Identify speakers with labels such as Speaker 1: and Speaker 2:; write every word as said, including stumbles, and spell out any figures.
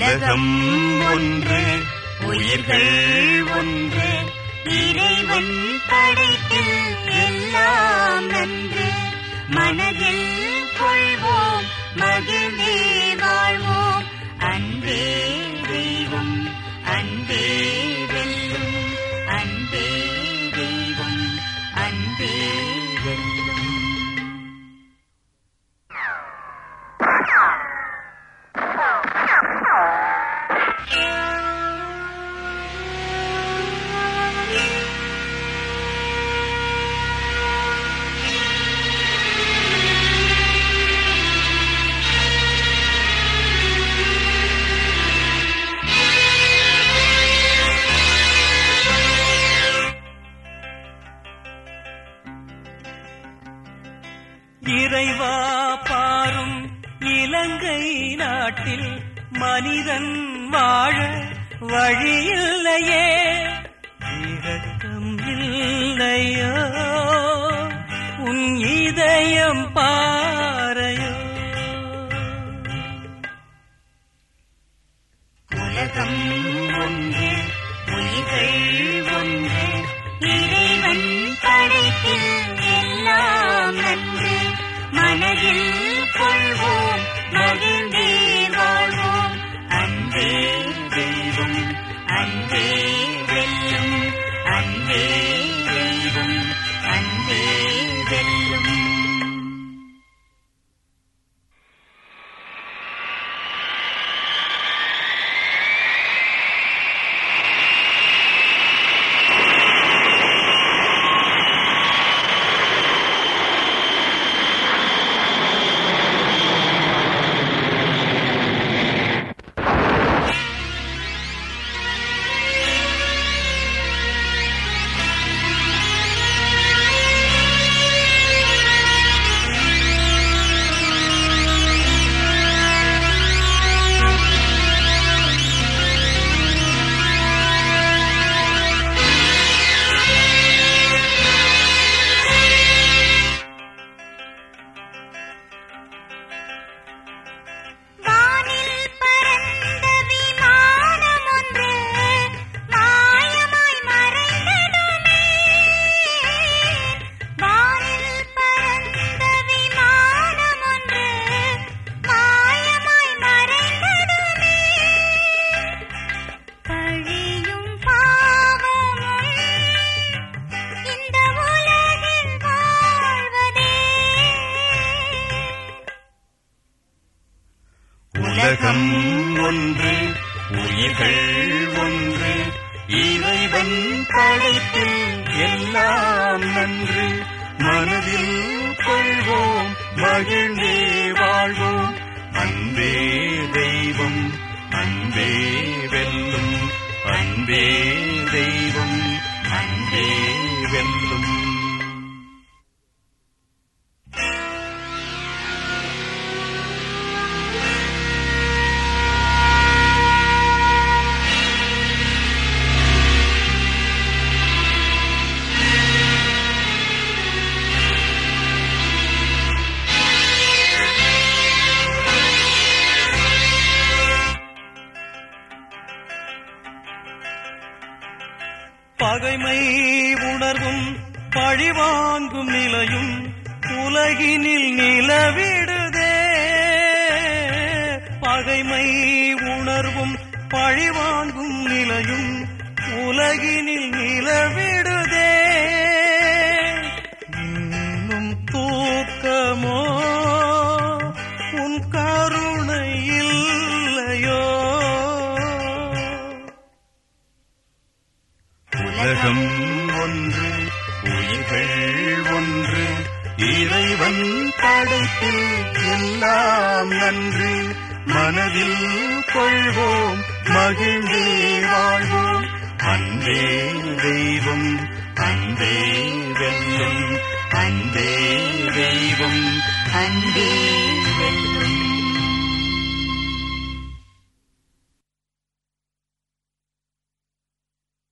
Speaker 1: உலகம் ஒன்று, உயிர்கள் ஒன்று, இறைவன் படைப்பில் எல்லாம் நன்று. மனதில் கொள்வோம், மகிழ்ந்தே வாழ்வோம். அன்பே தெய்வம், அன்பே வெல்லும். அன்பே தெய்வம், அன்பே வெல்லும்.
Speaker 2: இறைவா பாரும் இலங்கை நாட்டில் மனிதன் வாழ வழியில்லையே, இரக்கம் இல்லையோ உன் இதயம் பாரையோ.
Speaker 1: உலகம் ஒன்று, உயிர்கள் ஒன்று, இறைவன் படைப்பில் எல்லாம் நன்று. மனதில் கொள்வோம், மகிழ்ந்தே வாழ்வோம். அன்பே தெய்வம், அன்பே வெல்லும். அன்பே தெய்வம், அன்பே வெல்லும். உலகம் ஒன்று, உயிர்கள் ஒன்று, இறைவன் படைப்பில் எல்லாம் நன்று. மனதில் கொள்வோம், மகிழ்ந்தே வாழ்வோம். அன்பே தெய்வம், அன்பே வெல்லும். அன்பே தெய்வம், அன்பே வெல்லும்.
Speaker 2: பகைமை உணர்வும் பழிவாங்கும் நிலையும் உலகினில் நிலவிடுதே. பகைமை உணர்வும் பழிவாங்கும் நிலையும் உலகினில் நிலவிடுதே. இன்னும் தூக்கமோ உன் கருணை இல்லையோ.
Speaker 1: உலகம் ஒன்று, உயிர்கள் ஒன்று, இறைவன் படைப்பில் எல்லாம் நன்று. மனதில் கொள்வோம், மகிழ்ந்தே வாழ்வோம். அன்பே தெய்வம், அன்பே வெல்லும். அன்பே தெய்வம், அன்பே வெல்லும்.